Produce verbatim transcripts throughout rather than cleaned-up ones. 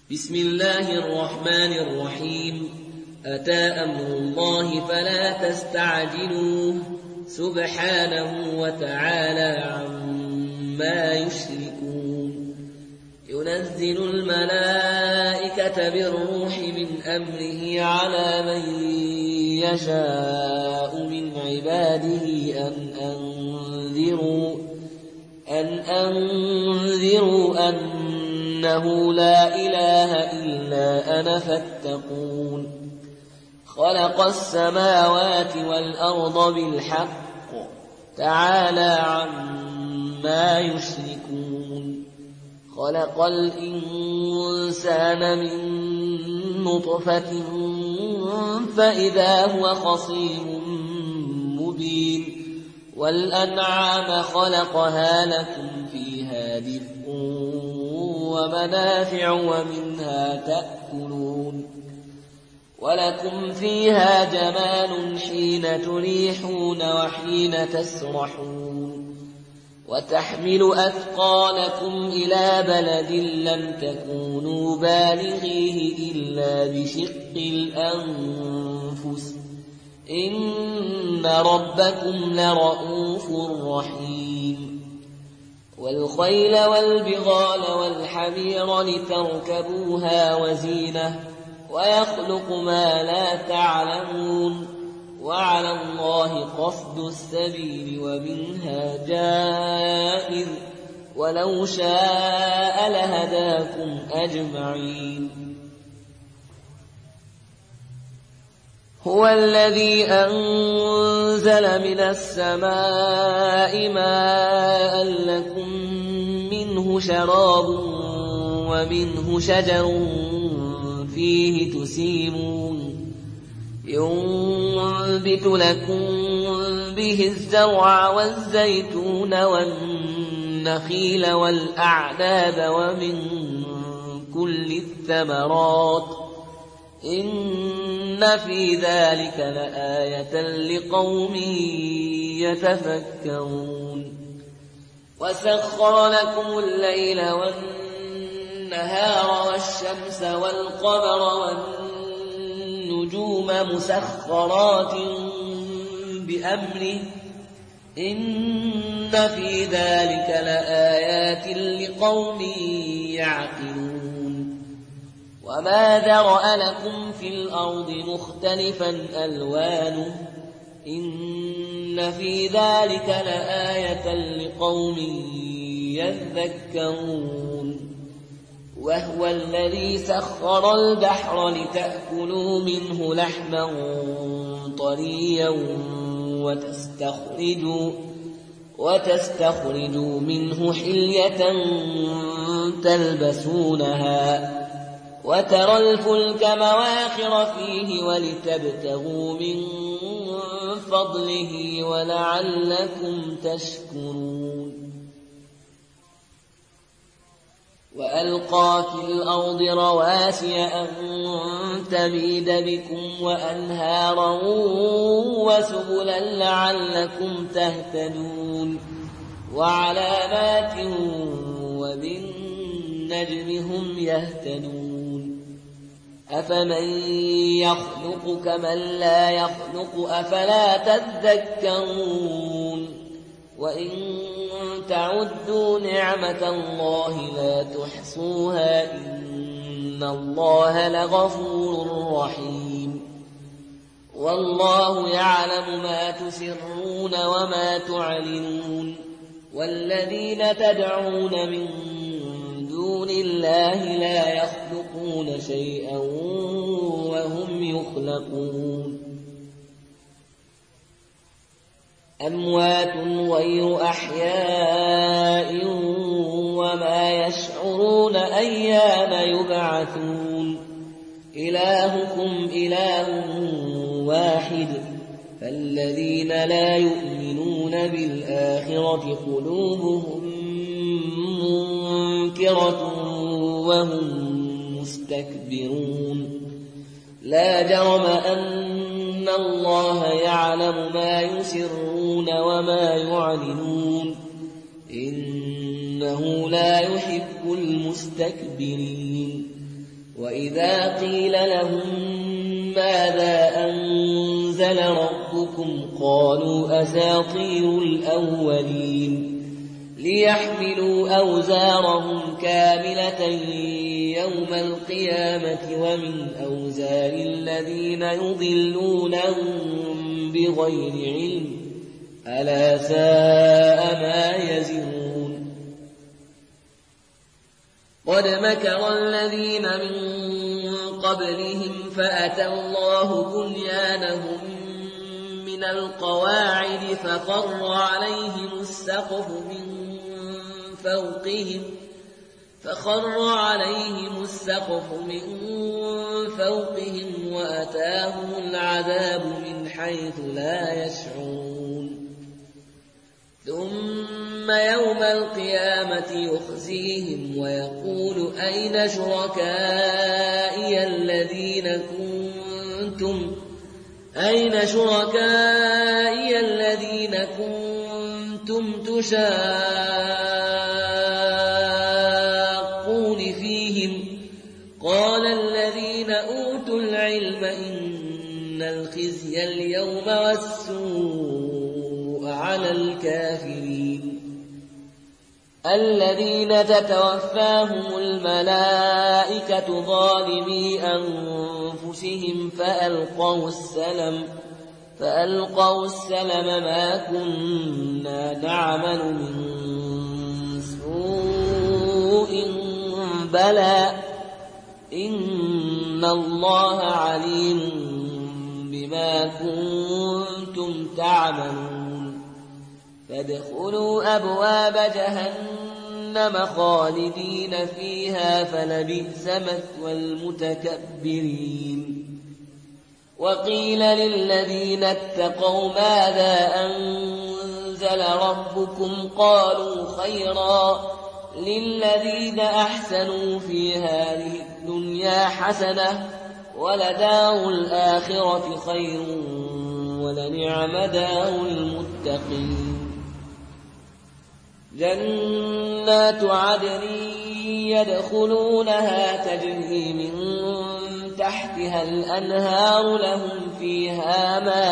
بسم الله الرحمن الرحيم. أتى أمر الله فلا تستعجلوه سبحانه وتعالى عما يشركون. ينزل الملائكة بالروح من أمره على من يشاء من عباده أن أنذروا أن أنذروا أنه لا إله إلا أنا فاتقون. خلق السماوات والأرض بالحق تعالى عما يشركون. خلق الإنسان من نطفة فإذا هو خصيم مبين. والأنعام خلقها لكم فيها دفء ومنافع ومنها تأكلون. ولكم فيها جمال حين تريحون وحين تسرحون. وتحمل أثقالكم إلى بلد لم تكونوا بالغيه إلا بشق الأنفس إن ربكم لرؤوف رحيم. والخيل والبغال والحمير لتركبوها وزينة ويخلق ما لا تعلمون. وعلى الله قصد السبيل ومنها جائر ولو شاء لهداكم أجمعين. هو الذي أنزل من السماء ماء لكم منه شراب ومنه شجر فيه تسيمون. ينبت لكم به الزرع والزيتون والنخيل والأعناب ومن كل الثمرات إن في ذلك لآية لقوم يتفكرون. وسخر لكم الليل والنهار والشمس والقمر والنجوم مسخرات بأمره إن في ذلك لآيات لقوم يعقلون. وما ذرأ لكم في الأرض مختلفا ألوانه إن في ذلك لآية لقوم يذكرون. وهو الذي سخر البحر لتأكلوا منه لحما طريا وتستخرجوا, وتستخرجوا منه حلية تلبسونها وترى الفلك مواخر فيه ولتبتغوا من فضله ولعلكم تشكرون. وألقى في الأرض رواسي أن تميد بكم وأنهارا وسبلا لعلكم تهتدون. وعلامات وبالنجم هم يهتدون. أفمن يخلق كمن لا يخلق أفلا تذكرون. وإن تعدوا نعمة الله لا تحصوها إن الله لغفور رحيم. والله يعلم ما تسرون وما تعلنون. والذين تدعون من دون الله لا يخلقون شيئا وهم يخلقون. أموات غير أحياء وما يشعرون أيان يبعثون. إلهكم إله واحد فالذين لا يؤمنون بالآخرة قلوبهم منكرة وهم مستكبرون. لا جرم أن الله يعلم ما يسرون وما يعلنون إنه لا يحب المستكبرين. وإذا قيل لهم ماذا أنزل ربكم قالوا أساطير الأولين ليحملوا أوزارهم كاملة يوم القيامة ومن أوزار الذين يضلونهم بغير علم ألا ساء ما يزرون قد مكر الذين من قبلهم فأتى الله بنيانهم من القواعد فخر عليهم السقف من فوقهم فخر عليهم السقف من فوقهم وأتاهم العذاب من حيث لا يشعرون ثم يوم القيامة يخزيهم ويقول أين شركائي الذين كنتم أين شركائي الذين كنتم تشاقون فيهم قال الذين أوتوا العلم إن الخزي اليوم والسوء على الكافرين الذين تتوفاهم الملائكة ظالمي أنفسهم فألقوا السلم فألقوا السلم ما كنا نعمل من سوء بلى إن الله عليم بما كنتم تعملون فادخلوا أبواب جهنم خالدين فيها فلبئس مثوى المتكبرين وقيل للذين اتقوا ماذا أنزل ربكم قالوا خيرا للذين أحسنوا في هذه الدنيا حسنة ولدار الآخرة خير ولنعم دار المتقين جنات عدن يدخلونها تجري من تحتها الأنهار لهم فيها ما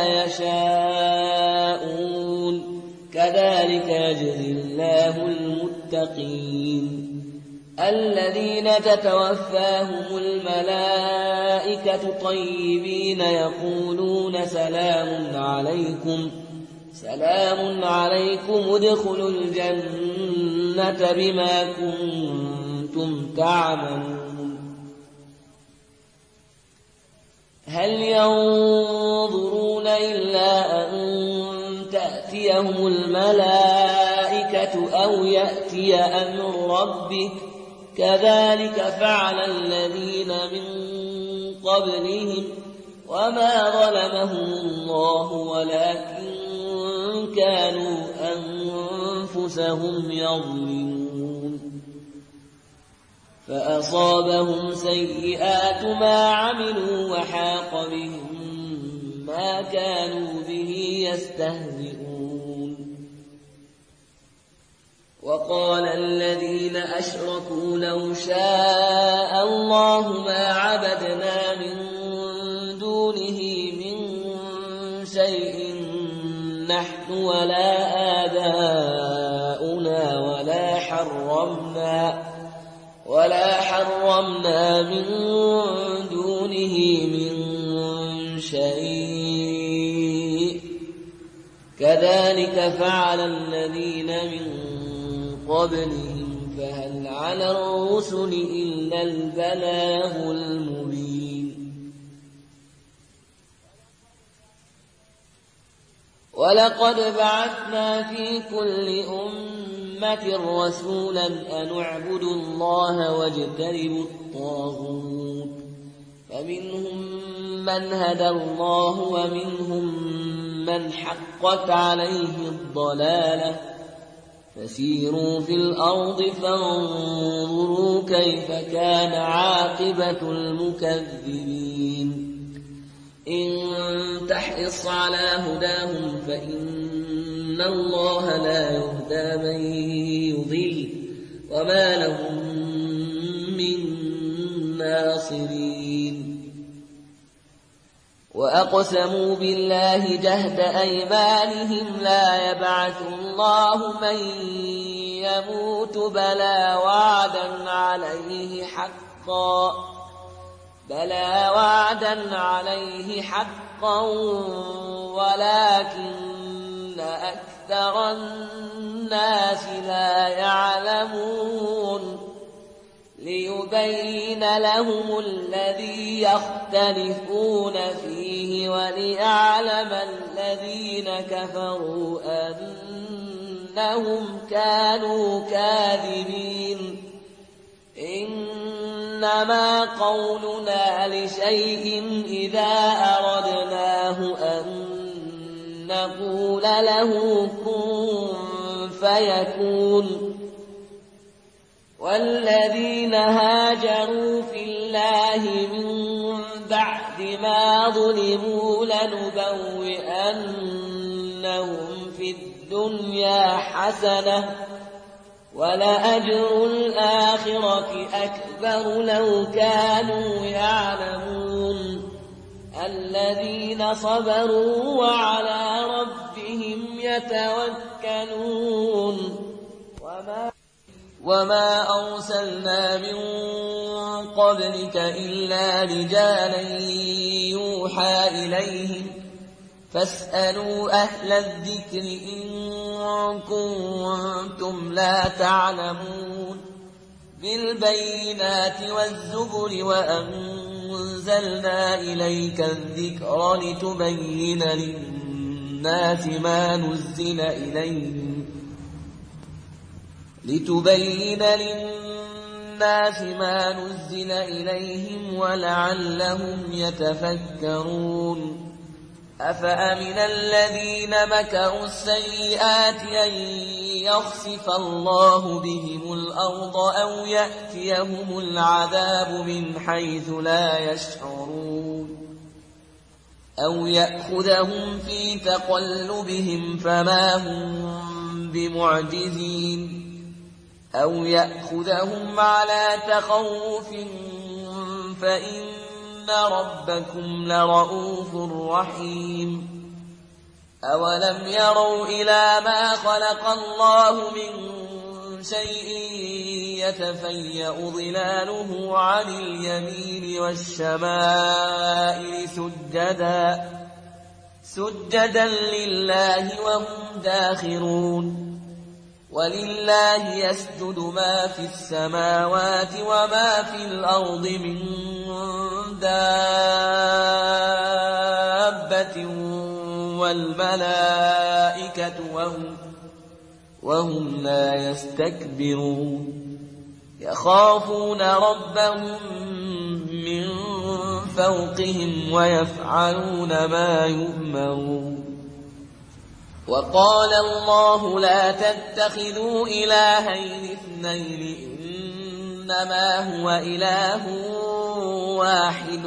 يشاءون كذلك يجزي الله المتقين الذين تتوفاهم الملائكة طيبين يقولون سلام عليكم سلام عليكم ادخلوا الجنة بما كنتم تعملون هل ينظرون إلا أن تأتيهم الملائكة أو يأتي أمر ربك كذلك فعل الذين من قبلهم وما ظلمهم الله ولكن كانوا أنفسهم يظلمون فأصابهم سيئات ما عملوا وحاق بهم ما كانوا به يستهزئون وقال الذين أشركوا لو شاء الله ما عبدنا من دونه من شيء نحن ولا آباؤنا ولا حرمنا ولا حرمنا من دونه من شيء كذلك فعل الذين من قبلهم فهل على الرسل إلا البلاغ المبين ولقد بعثنا في كل أمة رسولا أن اعبدوا الله واجتنبوا الطاغوت فمنهم من هدى الله ومنهم من حقت عليه الضلالة فسيروا في الأرض فانظروا كيف كان عاقبة المكذبين إن تحرص على هداهم فإن الله لا يهدى من يضل وما لهم من الناصرين وأقسموا بالله جهد أيمانهم لا يبعث الله من يموت بلى وعدا عليه حقا بلى وعدا عليه حقا ولكن أكثر الناس لا يعلمون ليبين لهم الذي يختلفون فيه وليعلم الذين كفروا أنهم كانوا كاذبين إنما قولنا لشيء إذا أردناه أن نقول له كن فيكون والذين هاجروا في الله من بعد ما ظلموا لنبوئنهم في الدنيا حسنة ولأجر الآخرة أكبر لو كانوا يعلمون الذين صبروا وعلى ربهم يتوكلون وما وما أرسلنا من قبلك إلا رجالا يوحى إليهم فاسألوا أهل الذكر إن كنتم لا تعلمون بالبينات والزبر وأنزلنا إليك الذكر لتبين للناس ما نزل إليهم لتبين للناس ما نزل إليهم ولعلهم يتفكرون أفأمن الذين مكروا السيئات أن يخسف الله بهم الأرض أو يأتيهم العذاب من حيث لا يشعرون أو يأخذهم في تقلبهم فما هم بمعجزين أو يأخذهم على تخوف فإن ربكم لرؤوف رحيم أولم يروا إلى ما خلق الله من شيء يتفيأ ظلاله عن اليمين والشمائل سجدا سجدا لله وهم داخرون ولله يسجد ما في السماوات وما في الأرض من دابة والملائكة وهم, وهم لا يستكبرون يخافون ربهم من فوقهم ويفعلون ما يؤمرون وقال الله لا تتخذوا إلهين اثنين إنما هو إله واحد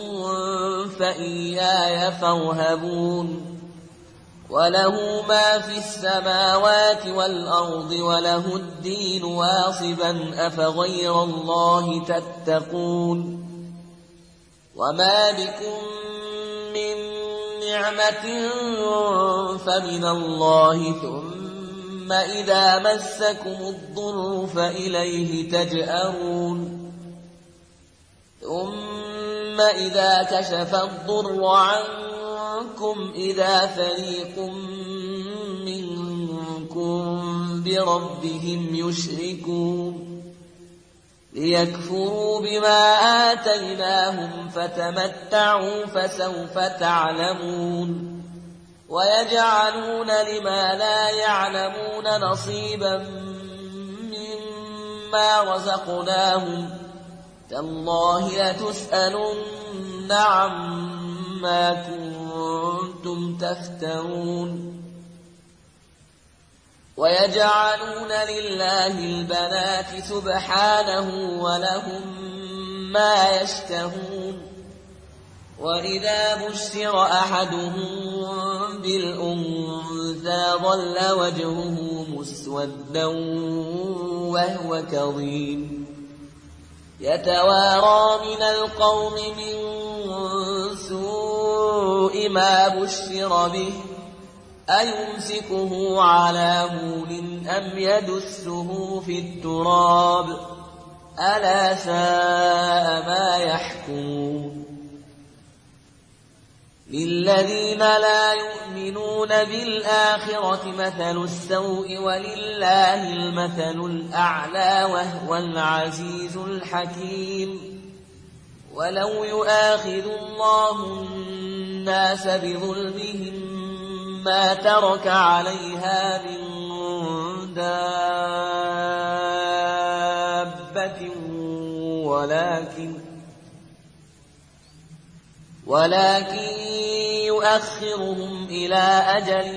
فإياي فارهبون وله ما في السماوات والأرض وله الدين واصبا أفغير الله تتقون وما بكم من نعمة فمن الله ثم إذا مسكم الضر فإليه تجأرون ثم إذا كشف الضر عنكم إذا فريق منكم بربهم يشركون ليكفروا بما آتيناهم فتمتعوا فسوف تعلمون ويجعلون لما لا يعلمون نصيبا مما رزقناهم تالله لتسألن عما كنتم تفترون ويجعلون لله البنات سبحانه ولهم ما يشتهون وإذا بشر أحدهم بالأنثى ظل وجهه مسودا وهو كظيم يتوارى من القوم من سوء ما بشر به أيمسكه على هون أم يدسه في التراب ألا ساء ما يحكمون للذين لا يؤمنون بالآخرة مثل السوء ولله المثل الأعلى وهو العزيز الحكيم ولو يؤاخذ الله الناس بظلمهم ما ترك عليها من دابة ولكن ولكن يؤخرهم إلى أجل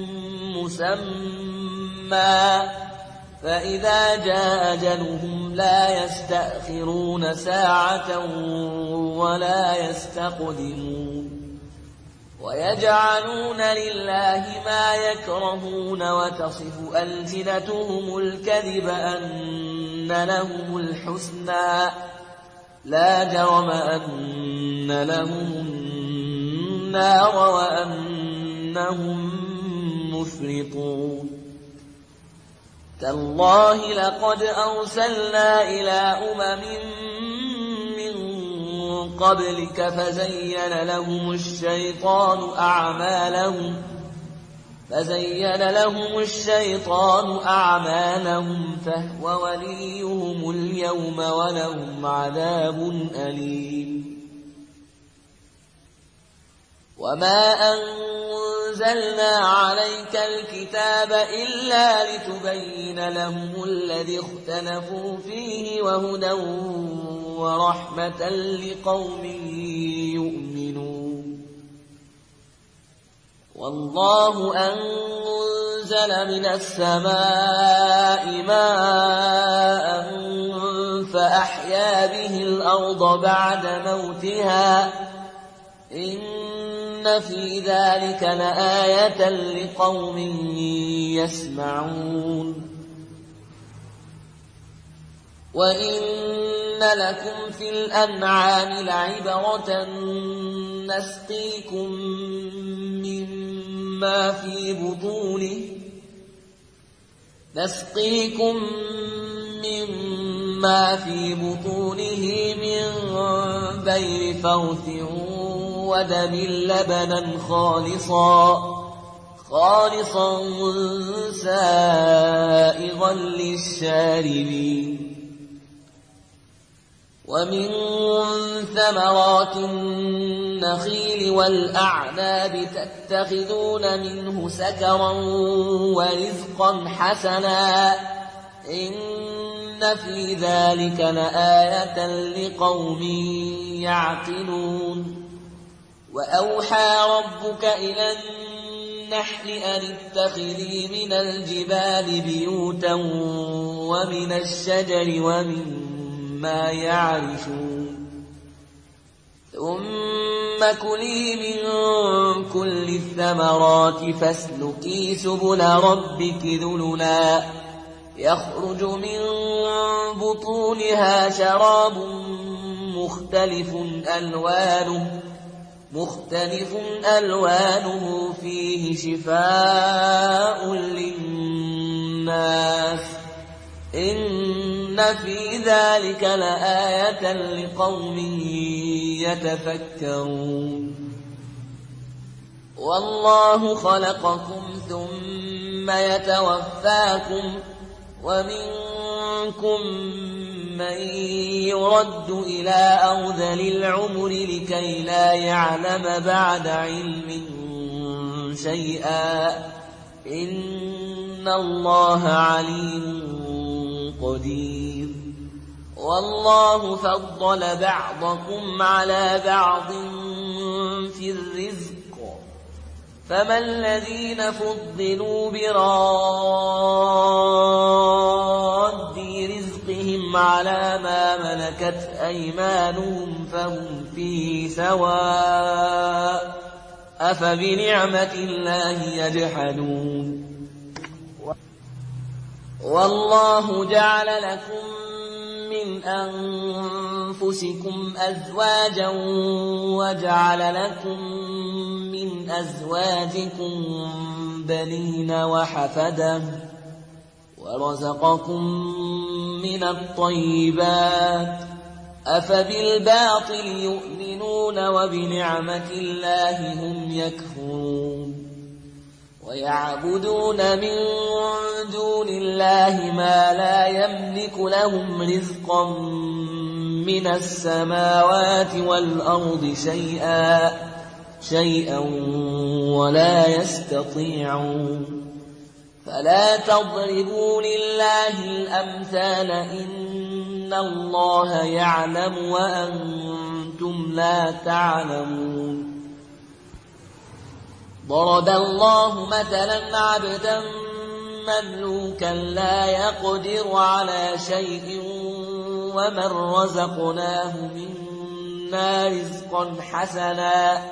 مسمى فإذا جاء أجلهم لا يستأخرون ساعة ولا يستقدمون ويجعلون لله ما يكرهون وتصف ألسنتهم الكذب أن لهم الحسنى لا جرم أن لهم النار وأنهم مفرطون تالله لقد أرسلنا إلى أمم من قبلك فزين لهم الشيطان أعمالهم فزين لهم الشيطان أعمالهم فهو وليهم اليوم ولهم عذاب أليم وما أنزلنا عليك الكتاب إلا لتبين لهم الذي اختلفوا فيه وهدى ورحمة لقوم يؤمنون والله أنزل من السماء ماء فأحيا به الأرض بعد موتها إن في ذلك لآية لقوم يسمعون وإن لكم في الأنعام لعبرة نسقيكم مما في بطونه نسقيكم مما في بطونه من بين فرث ودم لبنا خالصا خالصا سائغا للشاربين ومن ثمرات النخيل والأعناب تتخذون منه سكرا ورزقا حسنا إن في ذلك لآية لقوم يعقلون وأوحى ربك إلى النحل أن اتخذي من الجبال بيوتا ومن الشجر ومما يعرشون ثم كلي من كل الثمرات فاسلكي سبل ربك ذللا يخرج من بطونها شراب مختلف ألوانه مختلف ألوانه فيه شفاء للناس إن في ذلك لآية لقوم يتفكرون والله خلقكم ثم يتوفاكم ومنكم من يرد إلى أرذل العمر لكي لا يعلم بعد علم شيئا إن الله عليم قدير والله فضل بعضكم على بعض في الرزق فما الذين فضلوا براد رزقهم على ما ملكت أيمانهم فهم فيه سواء أفبنعمة الله يجحدون والله جعل لكم من من أنفسكم أزواجا وجعل لكم من أزواجكم بنين وحفدة ورزقكم من الطيبات أفبالباطل يؤمنون وبنعمة الله هم يكفرون ويعبدون من دون الله ما لا يملك لهم رزقا من السماوات والأرض شيئا شيئا ولا يستطيعون فلا تضربوا لله الأمثال إن الله يعلم وأنتم لا تعلمون ضرب الله مثلا عبدا مملوكا لا يقدر على شيء ومن رزقناه منا رزقا حسنا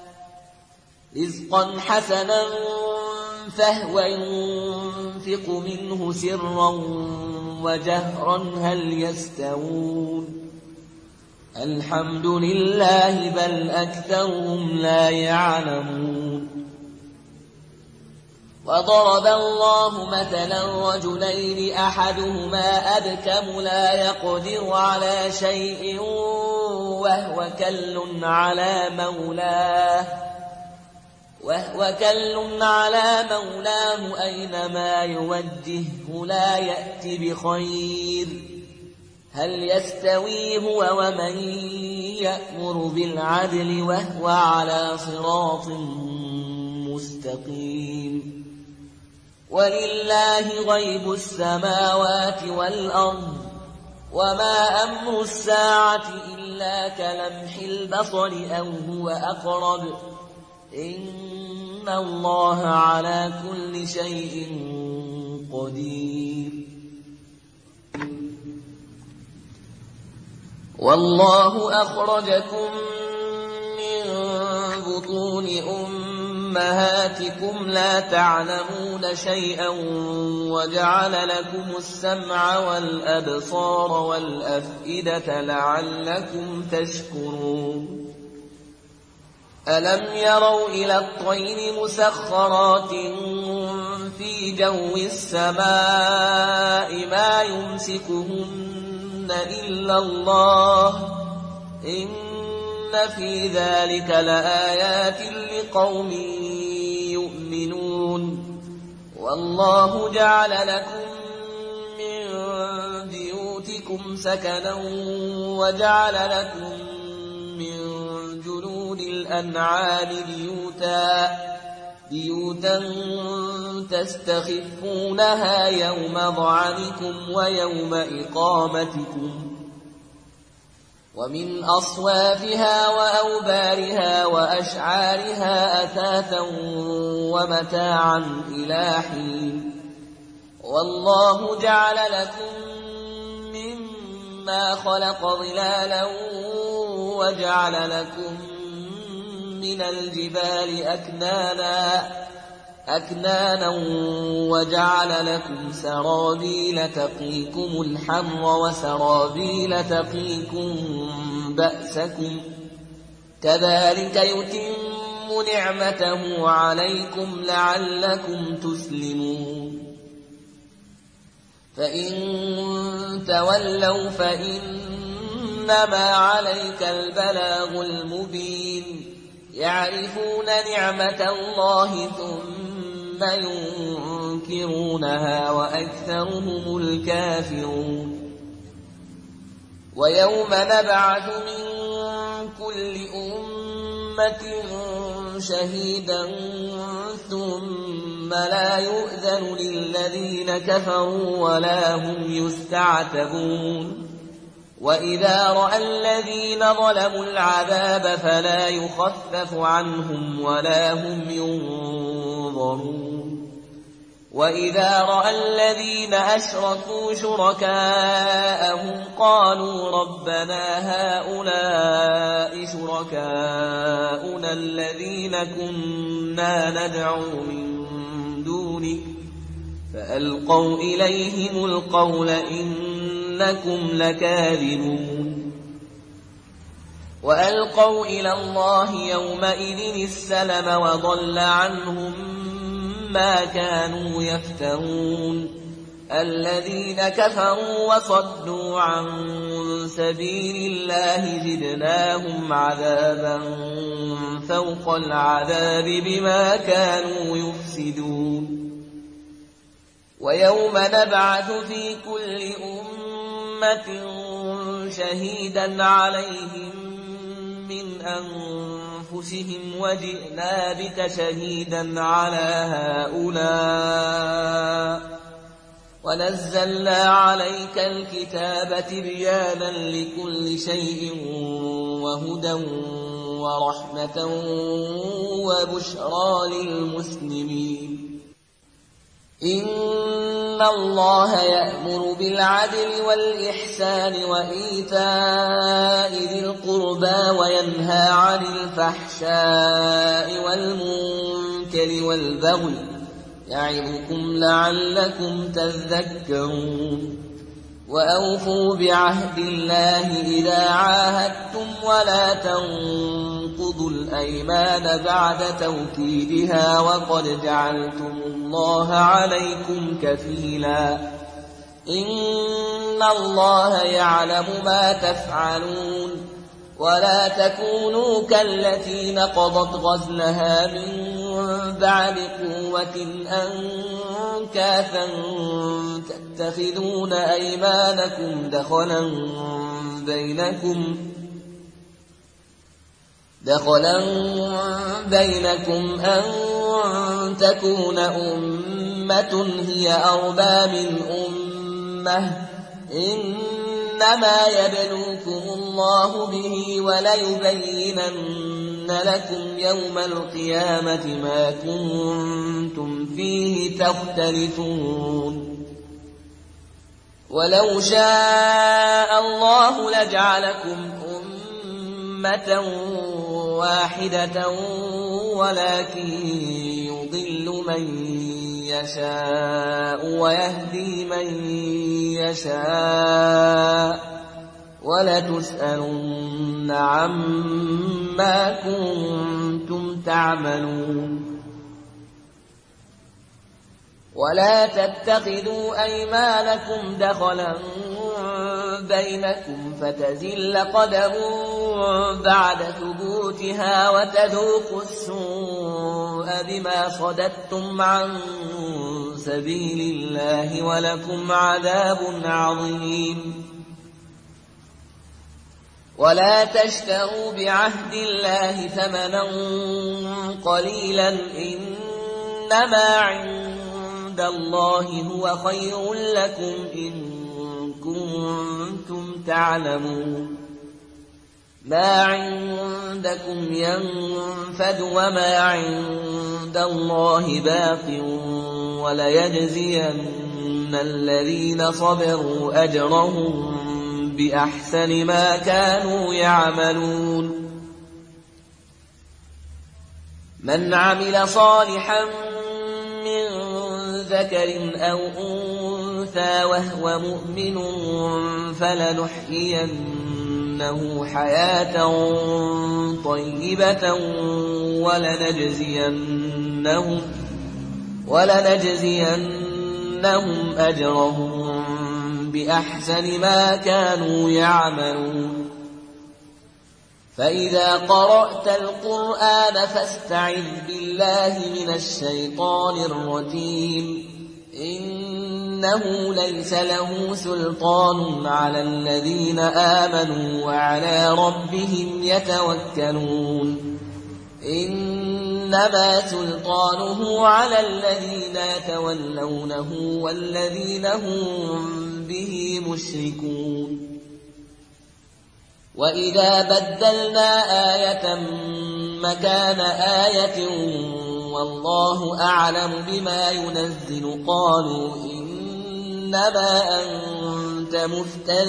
رزقا حسنا فهو ينفق منه سرا وجهرا هل يستوون الحمد لله بل أكثرهم لا يعلمون وضرب الله مثلا رجلين أحدهما أبكم لا يقدر على شيء وهو كل على مولاه وهو كل على مولاه أينما يوجهه لا يأتي بخير هل يستوي هو ومن يأمر بالعدل وهو على صراط مستقيم ولله غيب السماوات والأرض وما أمر الساعة إلا كلمح البصر أو هو أقرب إن الله على كل شيء قدير والله أخرجكم من بطون أمهاتكم لا تعلمون شيئا وجعل لكم السمع والأبصار والأفئدة لعلكم تشكرون ألم يروا إلى الطير مسخرات في جو السماء ما يمسكهن إلا الله إن في ذلك لآيات لقوم يؤمنون والله جعل لكم من بيوتكم سكنا وجعل لكم من جلود الأنعام بيوتا بيوتا تستخفونها يوم ظعنكم ويوم إقامتكم ومن أصوافها وأوبارها وأشعارها أثاثا ومتاعا إلى حين والله جعل لكم مما خلق ظلالا وجعل لكم من الجبال أكنانا أكنانا وجعل لكم سرابيل تقيكم الحر وسرابيل تقيكم بأسكم كذلك يتم نعمته عليكم لعلكم تسلمون فإن تولوا فإنما عليك البلاغ المبين يعرفون نعمة الله ثم ينكرونها وأكثرهم الكافرون ويوم نبعث من كل أمة شهيدا ثم لا يؤذن للذين كفروا ولا هم يستعتبون وإذا رأى الذين ظلموا العذاب فلا يخفف عنهم ولا هم ينظرون وإذا رأى الذين أشركوا شركاءهم قالوا ربنا هؤلاء شركاؤنا الذين كنا ندعو من دونك فألقوا إليهم القول إن إنكم لكاذبون وألقوا إلى الله يومئذ السلم وضل عنهم ما كانوا يفترون الذين كفروا وصدوا عن سبيل الله زدناهم عذابا فوق العذاب بما كانوا يفسدون ويوم نبعث في كل أمة شهيدا عليهم من أنفسهم وجئنا بك شهيدا على هؤلاء ونزلنا عليك الكتاب تبيانا لكل شيء وهدى ورحمة وبشرى للمسلمين إن الله يأمر بالعدل والإحسان وإيتاء ذي القربى وينهى عن الفحشاء والمنكر والبغي يعظكم لعلكم تذكرون وأوفوا بعهد الله إذا عاهدتم ولا تنقضوا الأيمان بعد توكيدها وقد جعلتم الله عليكم كفيلا إن الله يعلم ما تفعلون ولا تكونوا كالتي نقضت غزلها من بعد قوة أنكاثا تتخذون أيمانكم دخلا بينكم دخلا بينكم أن تكون أمة هي أربى من أمة إنما يبلوكم الله به وليبينن لكم يوم القيامة ما كنتم فيه تختلفون ولو شاء الله لجعلكم أمة واحدة ولكن يضل من يشاء ويهدي من يشاء ولتسألن عما كنتم تعملون ولا تتخذوا أيمانكم دخلا بينكم فتزل قدم بعد ثبوتها وتذوقوا السوء بما صددتم عن سبيل الله ولكم عذاب عظيم ولا تشتروا بعهد الله ثمنا قليلا إنما عند الله هو خير لكم إن كنتم تعلمون ما عندكم ينفد وما عند الله باق وليجزين الذين صبروا أجرهم بأحسن ما كانوا يعملون من عمل صالحا من ذكر أو أنثى وهو مؤمن فلنحيينه حياة طيبة ولنجزينهم, ولنجزينهم أجرهم بأحسن ما كانوا يعملون فإذا قرأت القرآن فاستعذ بالله من الشيطان الرجيم إنه ليس له سلطان على الذين آمنوا وعلى ربهم يتوكلون إنما سلطانه على الذين يتولونه والذين هم به مشركون وإذا بدلنا آية مكان آية والله أعلم بما ينزل قالوا إنما أنت مفتر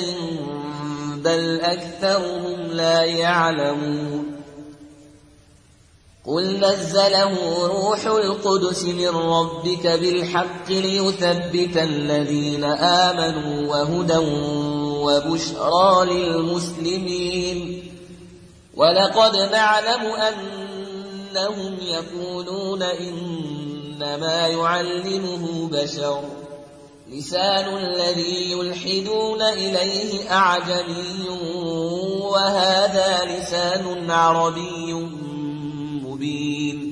بل أكثرهم لا يعلمون قل نزله روح القدس من ربك بالحق ليثبت الذين آمنوا وهدى وبشرى للمسلمين. ولقد نعلم أنهم يقولون إنما يعلمه بشر لسان الذي يلحدون إليه أعجمي وهذا لسان عربي مبين.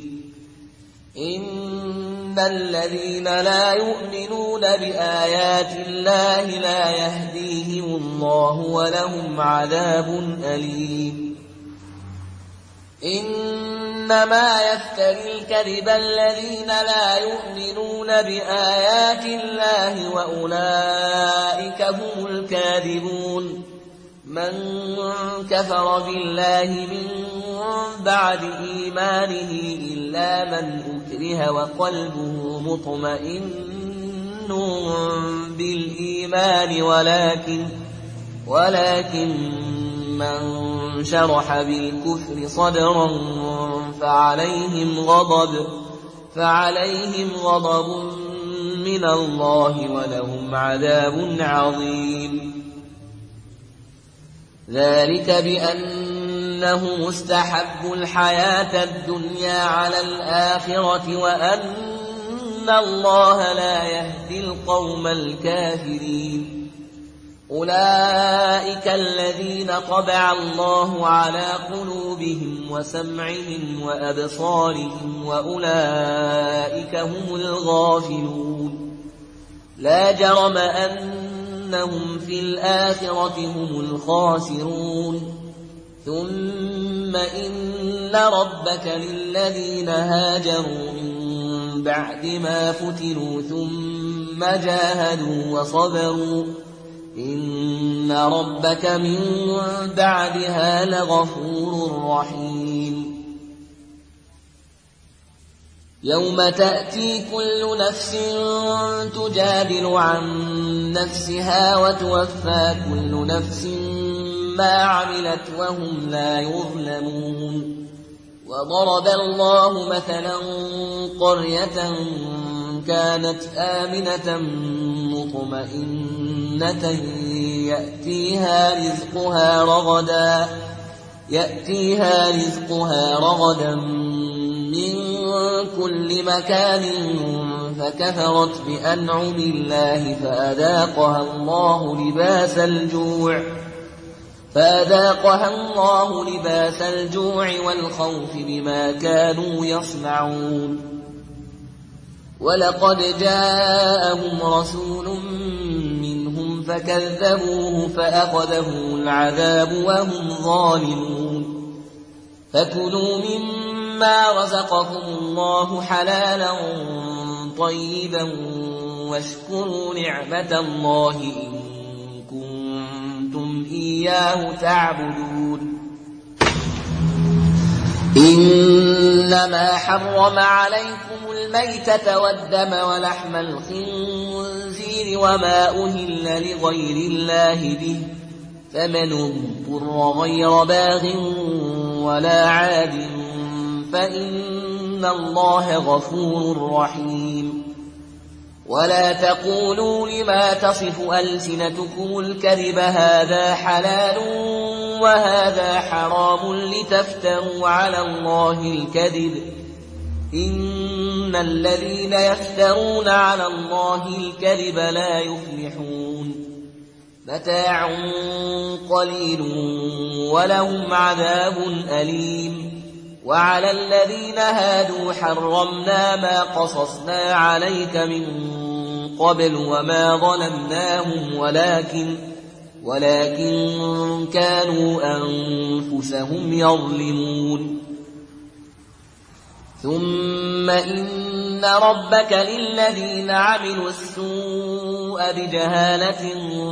إن الذين لا يؤمنون بآيات الله لا يهديهم الله ولهم عذاب أليم. إنما يفتري الكذب الذين لا يؤمنون بآيات الله وأولئك هم الكاذبون. من كفر بالله من بعد إيمانه إلا من أكره وقلبه مطمئن بالإيمان ولكن ولكن من شرح بالكفر صدرا فعليهم غضب فعليهم غضب من الله ولهم عذاب عظيم. ذلك بأنه مستحب الحياة الدنيا على الآخرة وأن الله لا يهدي القوم الكافرين. أولئك الذين طبع الله على قلوبهم وسمعهم وأبصارهم وأولئك هم الغافلون. لا جرم أنهم في الآخرة هم الخاسرون. ثم إن ربك للذين هاجروا من بعد ما فتنوا ثم جاهدوا وصبروا إن ربك من بعدها لغفور رحيم. يوم تأتي كل نفس تجادل عن نفسها وتوفى كل نفس ما عملت وهم لا يظلمون. وضرب الله مثلا قرية كانت آمنة مطمئنة يأتيها رزقها رغدا يأتيها رزقها رغدا من كل مكان فكفرت بأنعم الله فأذاقها الله لباس الجوع فأذاقها الله لباس الجوع والخوف بما كانوا يصنعون. ولقد جاءهم رسول منهم فكذبوه فأخذهم العذاب وهم ظالمون. فكلوا مما رزقكم الله حلالا طيبا واشكروا نعمة الله إن كنتم إياه تعبدون. إنما حرم عليكم الميتة والدم ولحم الخنزير وما أهل لغير الله به فمن اضطر غير باغ ولا عاد فإن الله غفور رحيم. ولا تقولوا لما تصف ألسنتكم الكذب هذا حلال وهذا حرام لتفتروا على الله الكذب إن الذين يفترون على الله الكذب لا يفلحون. متاع قليل ولهم عذاب أليم. وعلى الذين هادوا حرمنا ما قصصنا عليك من قبل وما ظلمناهم ولكن ولكن كانوا أنفسهم يظلمون. ثم إن ربك للذين عملوا السوء بجهالة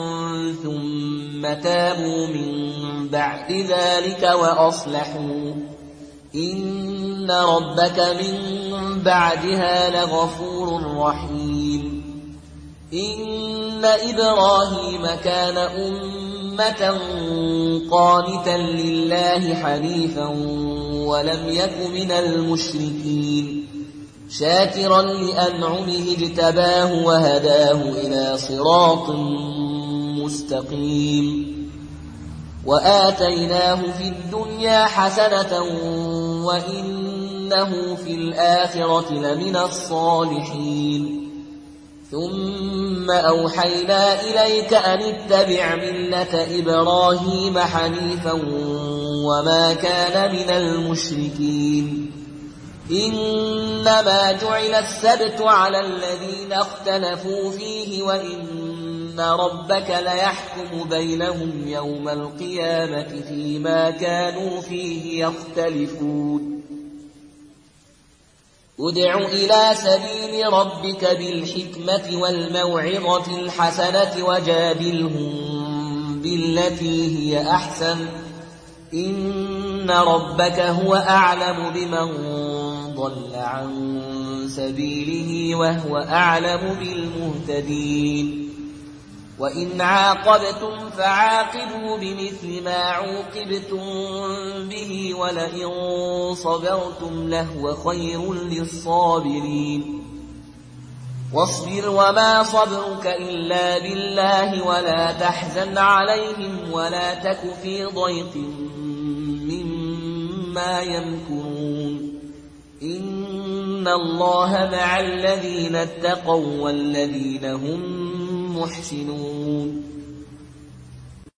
ثم تابوا من بعد ذلك وأصلحوا إن ربك من بعدها لغفور رحيم. إن إبراهيم كان أمة أمة قانتا لله حنيفا ولم يك من المشركين شاكرا لأنعمه اجتباه وهداه إلى صراط مستقيم وآتيناه في الدنيا حسنة وإنه في الآخرة لمن الصالحين ثم أوحينا إليك أن اتبع ملة إبراهيم حنيفا وما كان من المشركين إنما جعل السبت على الذين اختلفوا فيه وإن ربك ليحكم بينهم يوم القيامة فيما كانوا فيه يختلفون ادع إلى سبيل ربك بالحكمة والموعظة الحسنة وجادلهم بالتي هي أحسن إن ربك هو أعلم بمن ضل عن سبيله وهو أعلم بالمهتدين وإن عاقبتم فعاقبوا بمثل ما عوقبتم به ولئن صبرتم لهو خير للصابرين واصبر وما صبرك إلا بالله ولا تحزن عليهم ولا تك في ضيق مما يمكرون إن الله مع الذين اتقوا والذين هم محسنون